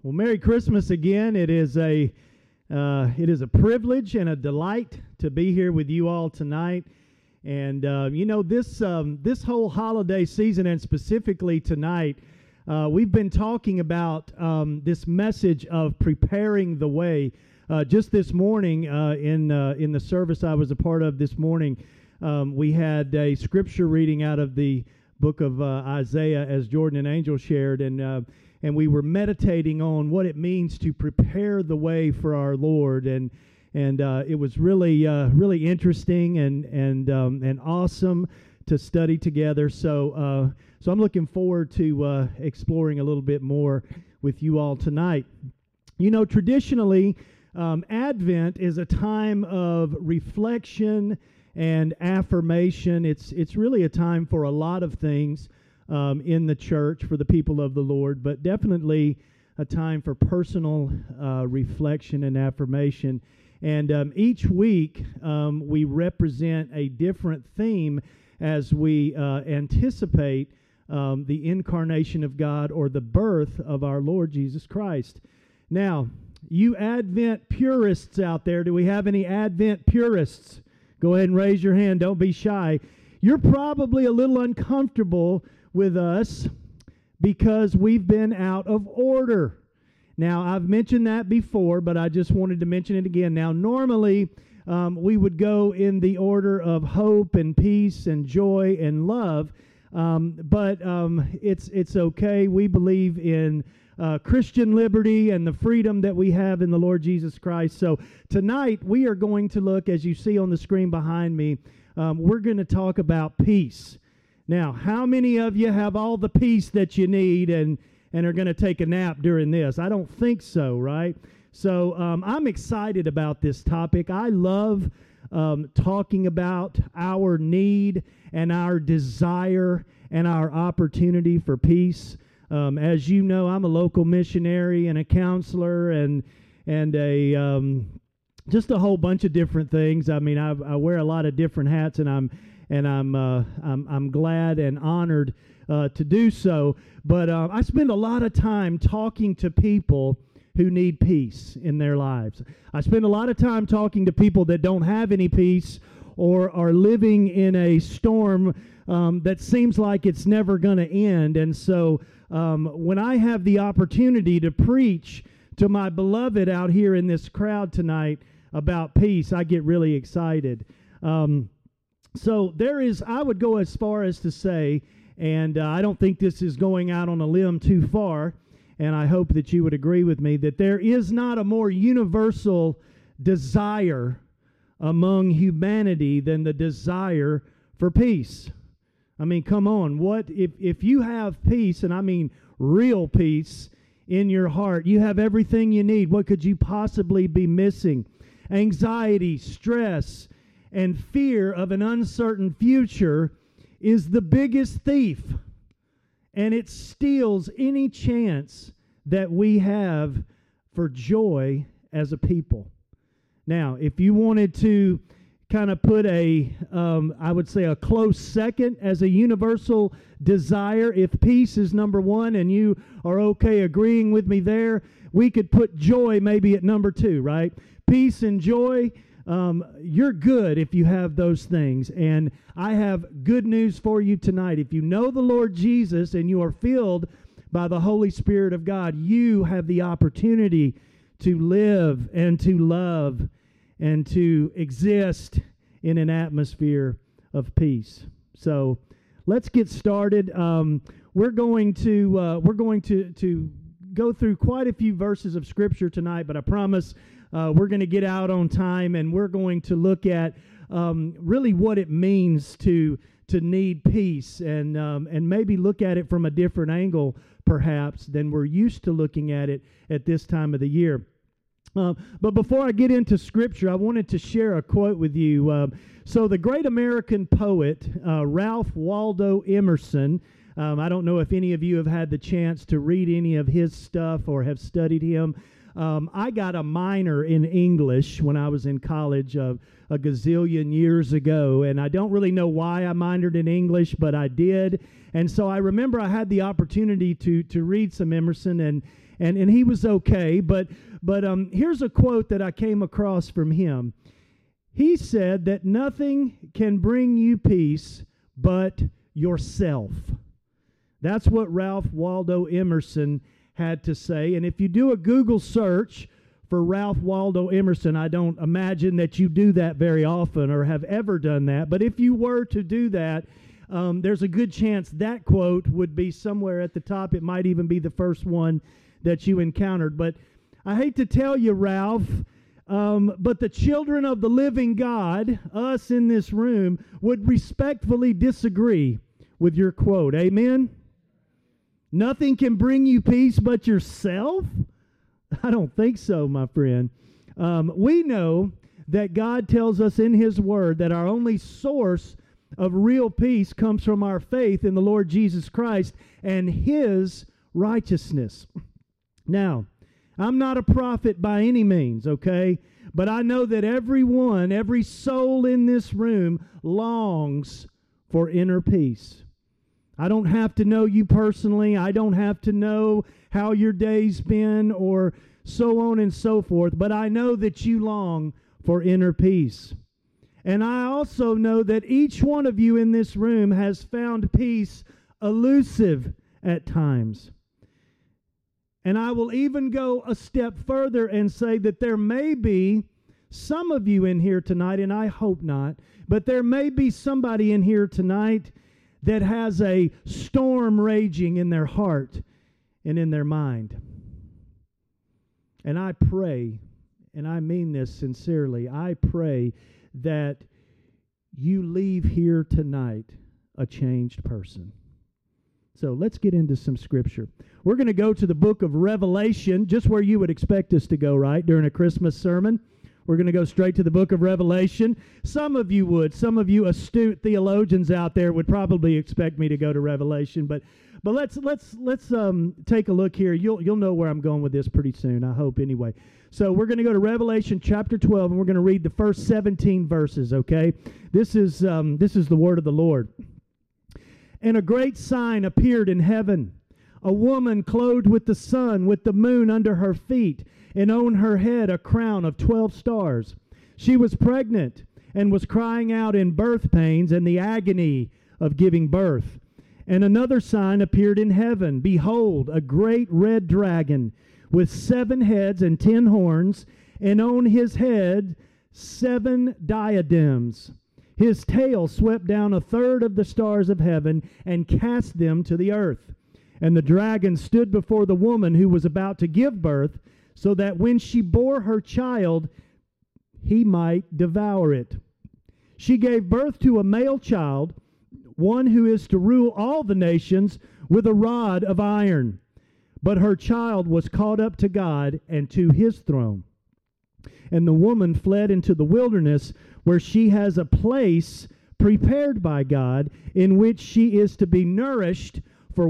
Well, Merry Christmas again. It is a privilege and a delight to be here with you all tonight. And this whole holiday season, and specifically tonight, we've been talking about this message of preparing the way. Just this morning, in the service I was a part of this morning, we had a scripture reading out of the book of Isaiah, as Jordan and Angel shared, and we were meditating on what it means to prepare the way for our Lord, and it was really interesting and awesome to study together. So I'm looking forward to exploring a little bit more with you all tonight. You know, traditionally, Advent is a time of reflection and affirmation. It's really a time for a lot of things in the church for the people of the Lord, but definitely a time for personal reflection and affirmation. And each week we represent a different theme as we anticipate the incarnation of God, or the birth of our Lord Jesus Christ. Now, you Advent purists out there, do we have any Advent purists? Go ahead and raise your hand. Don't be shy. You're probably a little uncomfortable with us because we've been out of order. Now, I've mentioned that before, but I just wanted to mention it again. Now, normally, we would go in the order of hope and peace and joy and love, but it's okay. We believe in Christian liberty and the freedom that we have in the Lord Jesus Christ. So tonight we are going to look, as you see on the screen behind me, we're going to talk about peace. Now, how many of you have all the peace that you need and are going to take a nap during this? I don't think so, right? So I'm excited about this topic. I love talking about our need and our desire and our opportunity for peace. As you know, I'm a local missionary and a counselor and a just a whole bunch of different things. I mean, I wear a lot of different hats, and I'm glad and honored to do so. But I spend a lot of time talking to people who need peace in their lives. I spend a lot of time talking to people that don't have any peace or are living in a storm that seems like it's never going to end. And so when I have the opportunity to preach to my beloved out here in this crowd tonight about peace, I get really excited. So I would go as far as to say, and I don't think this is going out on a limb too far, and I hope that you would agree with me, that there is not a more universal desire among humanity than the desire for peace. I mean, come on. What if you have peace, and I mean real peace in your heart, you have everything you need. What could you possibly be missing? Anxiety, stress, and fear of an uncertain future is the biggest thief, and it steals any chance that we have for joy as a people. Now, if you wanted to kind of put I would say a close second as a universal desire, if peace is number one and you are okay agreeing with me there, we could put joy maybe at number two, right? Peace and joy, you're good if you have those things. And I have good news for you tonight. If you know the Lord Jesus and you are filled by the Holy Spirit of God, you have the opportunity to live and to love and to exist in an atmosphere of peace. So let's get started. We're going to go through quite a few verses of Scripture tonight, but I promise we're going to get out on time, and we're going to look at really what it means to need peace, and maybe look at it from a different angle, perhaps, than we're used to looking at it at this time of the year. But before I get into Scripture, I wanted to share a quote with you. So the great American poet, Ralph Waldo Emerson, I don't know if any of you have had the chance to read any of his stuff or have studied him. I got a minor in English when I was in college a gazillion years ago, and I don't really know why I minored in English, but I did. And so I remember I had the opportunity to read some Emerson, and and he was okay. But here's a quote that I came across from him. He said that nothing can bring you peace but yourself. That's what Ralph Waldo Emerson had to say. And if you do a Google search for Ralph Waldo Emerson, I don't imagine that you do that very often or have ever done that. But if you were to do that, there's a good chance that quote would be somewhere at the top. It might even be the first one that you encountered. But I hate to tell you, Ralph, but the children of the living God, us in this room, would respectfully disagree with your quote. Amen? Nothing can bring you peace but yourself? I don't think so, my friend. We know that God tells us in His Word that our only source of real peace comes from our faith in the Lord Jesus Christ and His righteousness. Now, I'm not a prophet by any means, okay? But I know that everyone, every soul in this room longs for inner peace. I don't have to know you personally. I don't have to know how your day's been or so on and so forth. But I know that you long for inner peace. And I also know that each one of you in this room has found peace elusive at times. And I will even go a step further and say that there may be some of you in here tonight, and I hope not, but there may be somebody in here tonight that has a storm raging in their heart and in their mind. And I pray, and I mean this sincerely, I pray that you leave here tonight a changed person. So let's get into some scripture. We're going to go to the book of Revelation, just where you would expect us to go, right, during a Christmas sermon. We're going to go straight to the book of Revelation. Some of you would. Some of you astute theologians out there would probably expect me to go to Revelation. But let's take a look here. You'll know where I'm going with this pretty soon, I hope, anyway. So we're going to go to Revelation chapter 12, and we're going to read the first 17 verses, okay? This is the word of the Lord. And a great sign appeared in heaven, a woman clothed with the sun, with the moon under her feet, and on her head a crown of 12 stars. She was pregnant and was crying out in birth pains and the agony of giving birth. And another sign appeared in heaven. Behold, a great red dragon with 7 heads and 10 horns, and on his head 7 diadems. His tail swept down 1/3 of the stars of heaven and cast them to the earth. And the dragon stood before the woman who was about to give birth, so that when she bore her child, he might devour it. She gave birth to a male child, one who is to rule all the nations with a rod of iron. But her child was caught up to God and to His throne. And the woman fled into the wilderness, where she has a place prepared by God, in which she is to be nourished for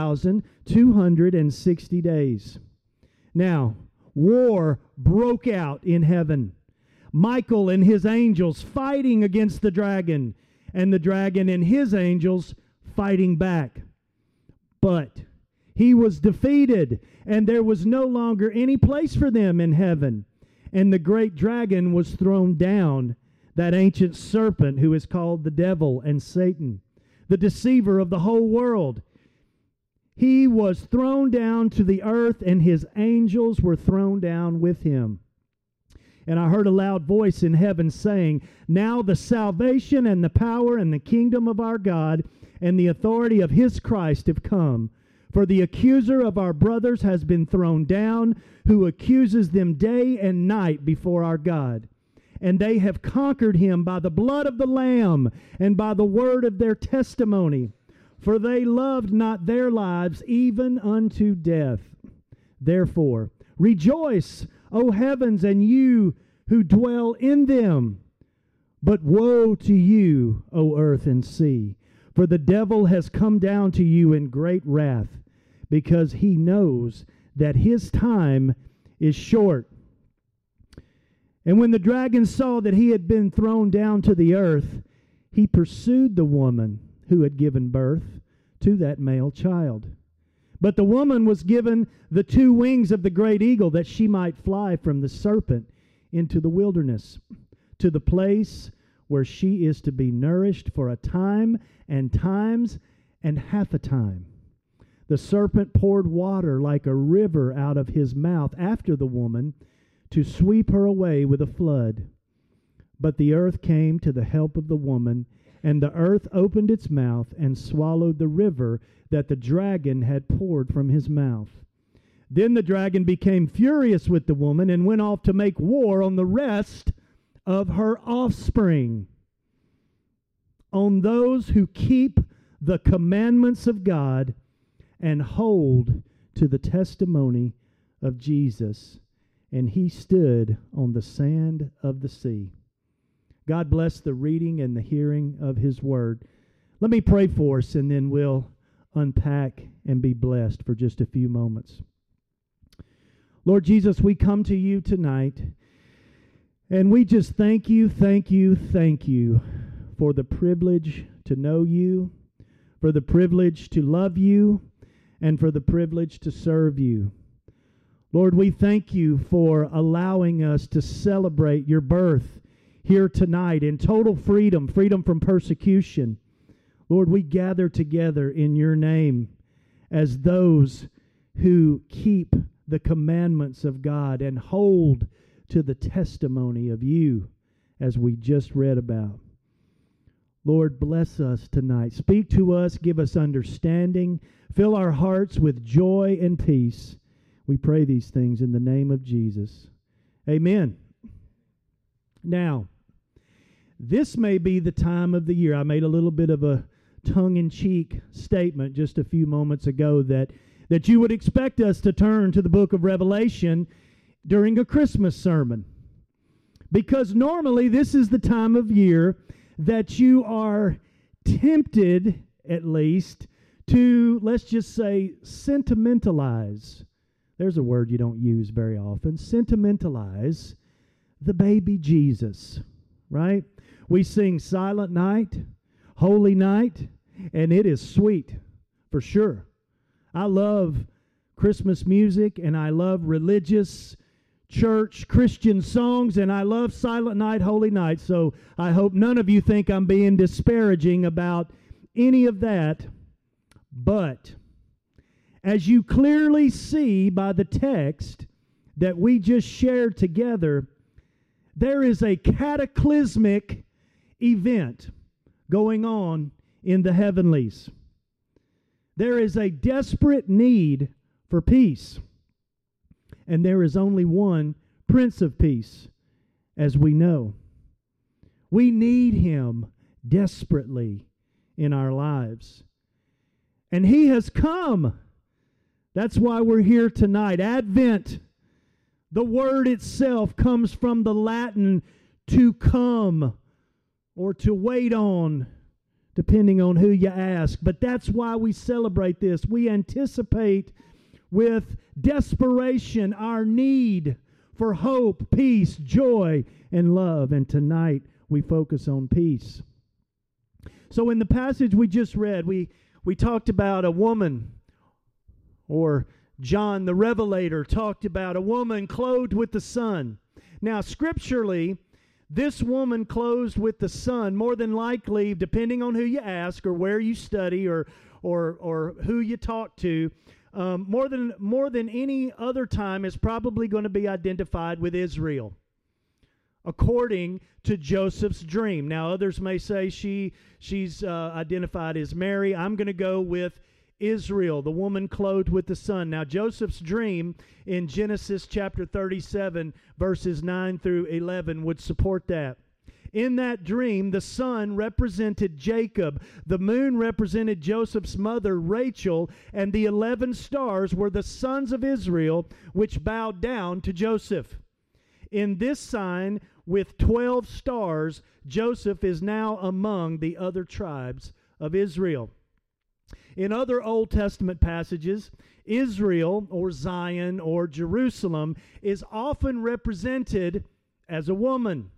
1,260 days. Now, war broke out in heaven. Michael and his angels fighting against the dragon, and the dragon and his angels fighting back. But he was defeated, and there was no longer any place for them in heaven. And the great dragon was thrown down, that ancient serpent who is called the devil and Satan, the deceiver of the whole world. He was thrown down to the earth, and his angels were thrown down with him. And I heard a loud voice in heaven saying, Now the salvation and the power and the kingdom of our God and the authority of His Christ have come. For the accuser of our brothers has been thrown down, who accuses them day and night before our God. And they have conquered him by the blood of the Lamb and by the word of their testimony. For they loved not their lives even unto death. Therefore, rejoice, O heavens, and you who dwell in them. But woe to you, O earth and sea, for the devil has come down to you in great wrath, because he knows that his time is short. And when the dragon saw that he had been thrown down to the earth, he pursued the woman who had given birth to that male child. But the woman was given the 2 wings of the great eagle, that she might fly from the serpent into the wilderness, to the place where she is to be nourished for a time and times and half a time. The serpent poured water like a river out of his mouth after the woman, to sweep her away with a flood. But the earth came to the help of the woman, and the earth opened its mouth and swallowed the river that the dragon had poured from his mouth. Then the dragon became furious with the woman and went off to make war on the rest of her offspring, on those who keep the commandments of God and hold to the testimony of Jesus. And he stood on the sand of the sea. God bless the reading and the hearing of his word. Let me pray for us, and then we'll unpack and be blessed for just a few moments. Lord Jesus, we come to you tonight, and we just thank you for the privilege to know you, for the privilege to love you, and for the privilege to serve you. Lord, we thank you for allowing us to celebrate your birth here tonight in total freedom from persecution. Lord, we gather together in your name as those who keep the commandments of God and hold to the testimony of you, as we just read about. Lord, bless us tonight. Speak to us, give us understanding, fill our hearts with joy and peace. We pray these things in the name of Jesus. Amen. Now, this may be the time of the year. I made a little bit of a tongue-in-cheek statement just a few moments ago that you would expect us to turn to the book of Revelation during a Christmas sermon. Because normally this is the time of year that you are tempted, at least, to, let's just say, sentimentalize. There's a word you don't use very often. Sentimentalize the baby Jesus, right? We sing Silent Night, Holy Night, and it is sweet, for sure. I love Christmas music, and I love religious church Christian songs, and I love Silent Night, Holy Night, so I hope none of you think I'm being disparaging about any of that. But as you clearly see by the text that we just shared together, there is a cataclysmic event going on in the heavenlies. There is a desperate need for peace. And there is only one Prince of Peace, as we know. We need him desperately in our lives. And he has come. That's why we're here tonight. Advent, the word itself comes from the Latin to come or to wait on, depending on who you ask. But that's why we celebrate this. We anticipate with desperation our need for hope, peace, joy, and love. And tonight we focus on peace. So in the passage we just read, we talked about a woman, or John the Revelator talked about a woman clothed with the sun. Now scripturally, this woman clothed with the sun, more than likely, depending on who you ask or where you study or who you talk to, more than any other time is probably going to be identified with Israel, according to Joseph's dream. Now, others may say she's identified as Mary. I'm going to go with Israel, the woman clothed with the sun. Now, Joseph's dream in Genesis chapter 37, verses 9 through 11 would support that. In that dream, the sun represented Jacob, the moon represented Joseph's mother, Rachel, and the 11 stars were the sons of Israel, which bowed down to Joseph. In this sign, with 12 stars, Joseph is now among the other tribes of Israel. In other Old Testament passages, Israel, or Zion, or Jerusalem, is often represented as a woman.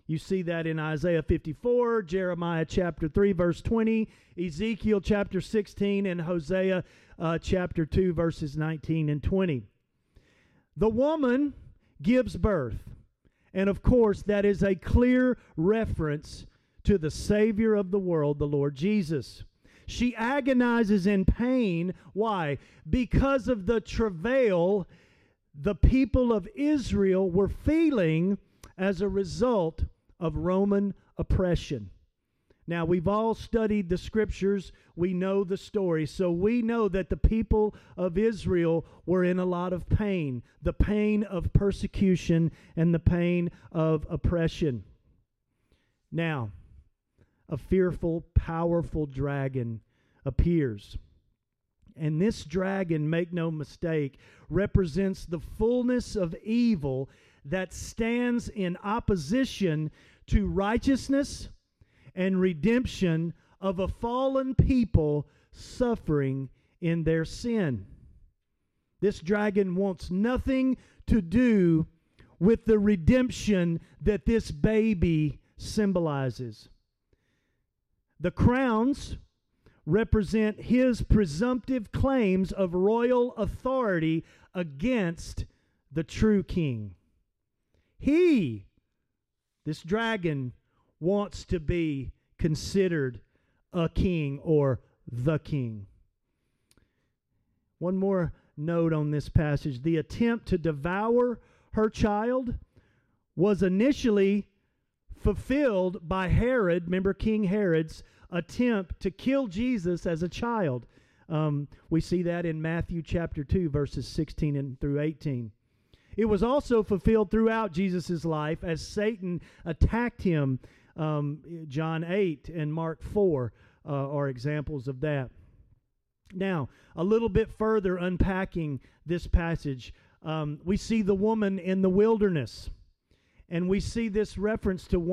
You see that in Isaiah 54, Jeremiah chapter 3, verse 20, Ezekiel chapter 16, and Hosea chapter 2, verses 19 and 20. The woman gives birth. And of course, that is a clear reference to the Savior of the world, the Lord Jesus. She agonizes in pain. Why? Because of the travail the people of Israel were feeling as a result of Roman oppression. Now, we've all studied the scriptures. We know the story. So we know that the people of Israel were in a lot of pain, the pain of persecution and the pain of oppression. Now, a fearful, powerful dragon appears. And this dragon, make no mistake, represents the fullness of evil that stands in opposition to righteousness and redemption of a fallen people suffering in their sin. This dragon wants nothing to do with the redemption that this baby symbolizes. The crowns represent his presumptive claims of royal authority against the true king. This dragon, wants to be considered a king or the king. One more note on this passage. The attempt to devour her child was initially fulfilled by Herod, remember King Herod's attempt to kill Jesus as a child. We see that in Matthew chapter 2, verses 16 through 18. It was also fulfilled throughout Jesus' life as Satan attacked him. John 8 and Mark 4 are examples of that. Now, a little bit further unpacking this passage, we see the woman in the wilderness. And we see this reference to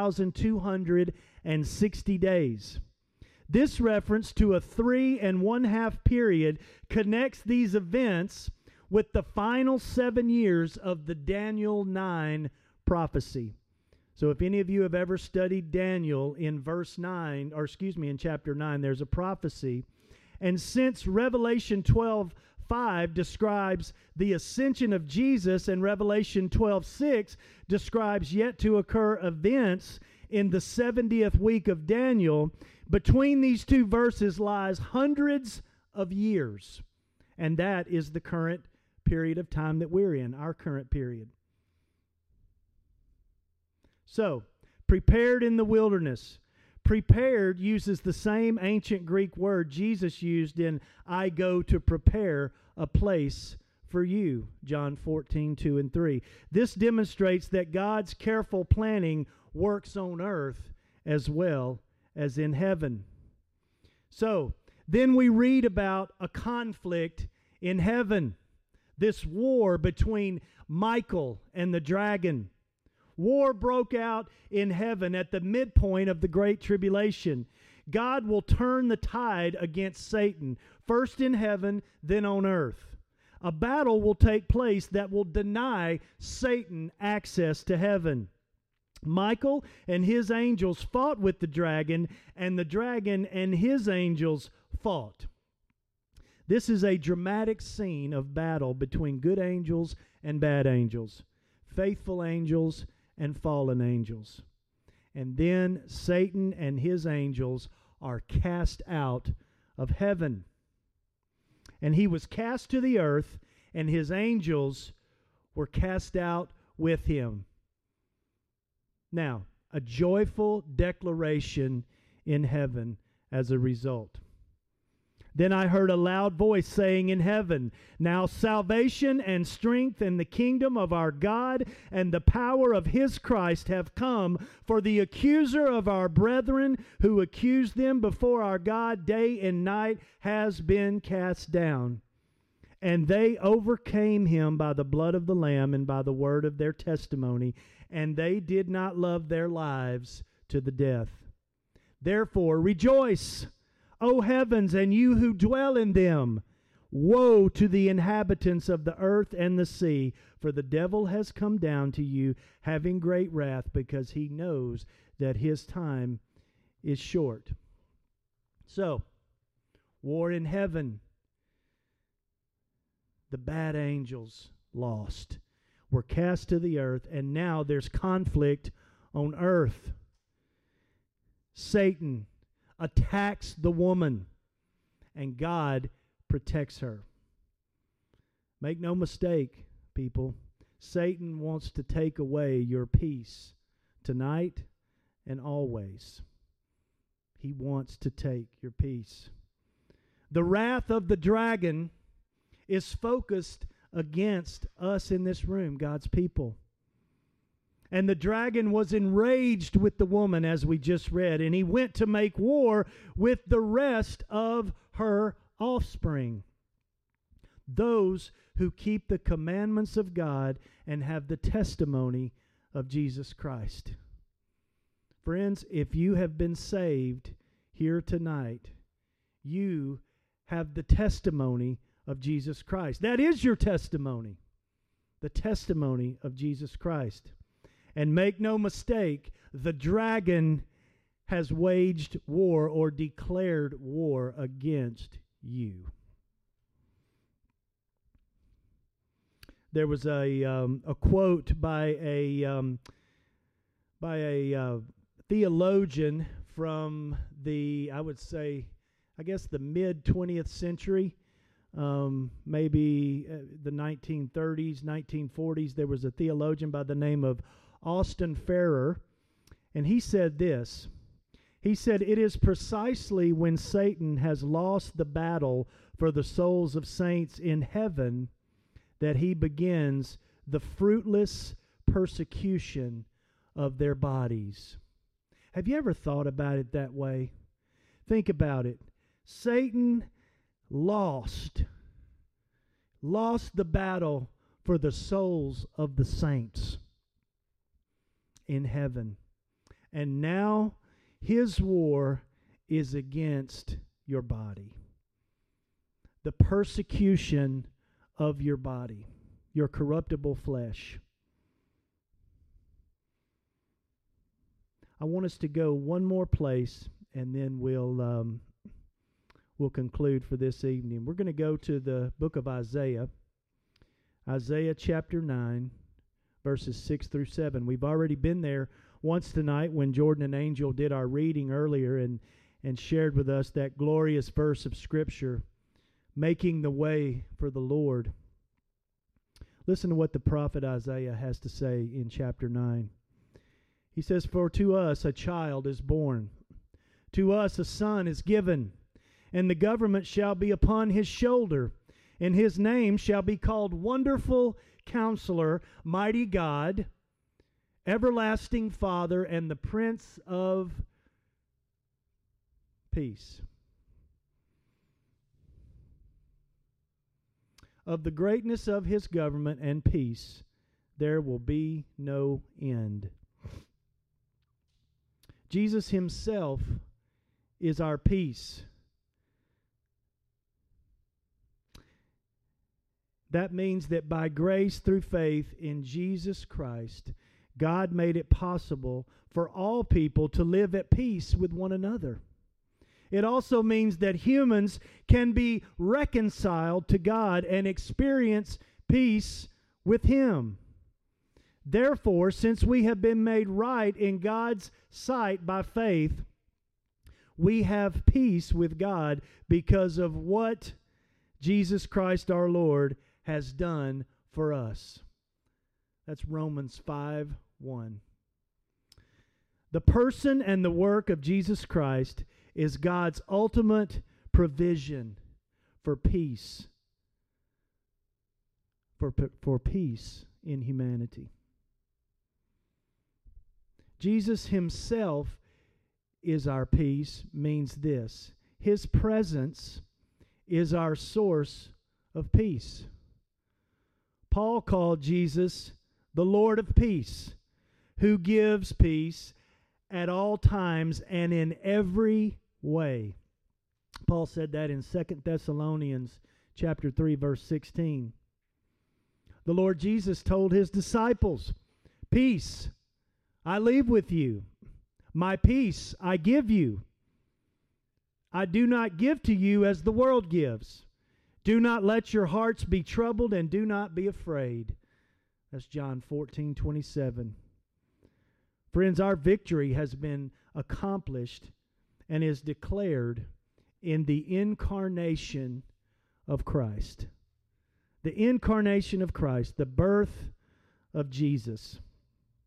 1,260 days. This reference to a 3.5 period connects these events with the final 7 years of the Daniel 9 prophecy. So if any of you have ever studied Daniel in in chapter 9, there's a prophecy. And since Revelation 12:5 describes the ascension of Jesus and Revelation 12:6 describes yet to occur events in the 70th week of Daniel, between these two verses lies hundreds of years. And that is the current period of time that we're in, our current period. So, prepared in the wilderness. Prepared uses the same ancient Greek word Jesus used in I go to prepare a place for you, John 14:2 and 3. This demonstrates that God's careful planning works on earth as well as in heaven. So, then we read about a conflict in heaven. This war between Michael and the dragon. War broke out in heaven at the midpoint of the Great Tribulation. God will turn the tide against Satan, first in heaven, then on earth. A battle will take place that will deny Satan access to heaven. Michael and his angels fought with the dragon, and the dragon and his angels fought. This is a dramatic scene of battle between good angels and bad angels, faithful angels and fallen angels. And then Satan and his angels are cast out of heaven. And he was cast to the earth, and his angels were cast out with him. Now, a joyful declaration in heaven as a result. Then I heard a loud voice saying in heaven, now salvation and strength and the kingdom of our God and the power of his Christ have come, for the accuser of our brethren who accused them before our God day and night has been cast down. And they overcame him by the blood of the Lamb and by the word of their testimony, and they did not love their lives to the death. Therefore rejoice, O heavens, and you who dwell in them. Woe to the inhabitants of the earth and the sea, for the devil has come down to you, having great wrath, because he knows that his time is short. So, war in heaven. The bad angels lost, were cast to the earth, and now there's conflict on earth. Satan attacks the woman, and God protects her. Make no mistake, people, Satan wants to take away your peace tonight and always. He wants to take your peace. The wrath of the dragon is focused against us in this room, God's people. And the dragon was enraged with the woman, as we just read, and he went to make war with the rest of her offspring, those who keep the commandments of God and have the testimony of Jesus Christ. Friends, if you have been saved here tonight, you have the testimony of Jesus Christ. That is your testimony, the testimony of Jesus Christ. And make no mistake, the dragon has waged war or declared war against you. There was a quote by a theologian from the, I would say, I guess the mid-20th century, maybe the 1930s, 1940s. There was a theologian by the name of Austin Farrer, and he said this. He said, "It is precisely when Satan has lost the battle for the souls of saints in heaven that he begins the fruitless persecution of their bodies." Have you ever thought about it that way? Think about it. Satan lost the battle for the souls of the saints in heaven. And now his war is against your body. The persecution of your body, your corruptible flesh. I want us to go one more place, and then we'll conclude for this evening. We're going to go to the book of Isaiah, Isaiah chapter 9, verses 6 through 7. We've already been there once tonight when Jordan and Angel did our reading earlier and shared with us that glorious verse of Scripture, making the way for the Lord. Listen to what the prophet Isaiah has to say in chapter 9. He says, "For to us a child is born, to us a son is given, and the government shall be upon his shoulder, and his name shall be called Wonderful Counselor, Mighty God, Everlasting Father, and the Prince of Peace. Of the greatness of his government and peace there will be no end." Jesus himself is our peace. That means that by grace through faith in Jesus Christ, God made it possible for all people to live at peace with one another. It also means that humans can be reconciled to God and experience peace with Him. Therefore, since we have been made right in God's sight by faith, we have peace with God because of what Jesus Christ our Lord has done for us. That's Romans 5:1. The person and the work of Jesus Christ is God's ultimate provision for peace, for peace in humanity. Jesus himself is our peace means this: his presence is our source of peace. Paul called Jesus the Lord of peace, who gives peace at all times and in every way. Paul said that in 2 Thessalonians chapter 3, verse 16. The Lord Jesus told his disciples, "Peace I leave with you. My peace I give you. I do not give to you as the world gives. Do not let your hearts be troubled, and do not be afraid." That's John 14:27. Friends, our victory has been accomplished and is declared in the incarnation of Christ. The incarnation of Christ, the birth of Jesus.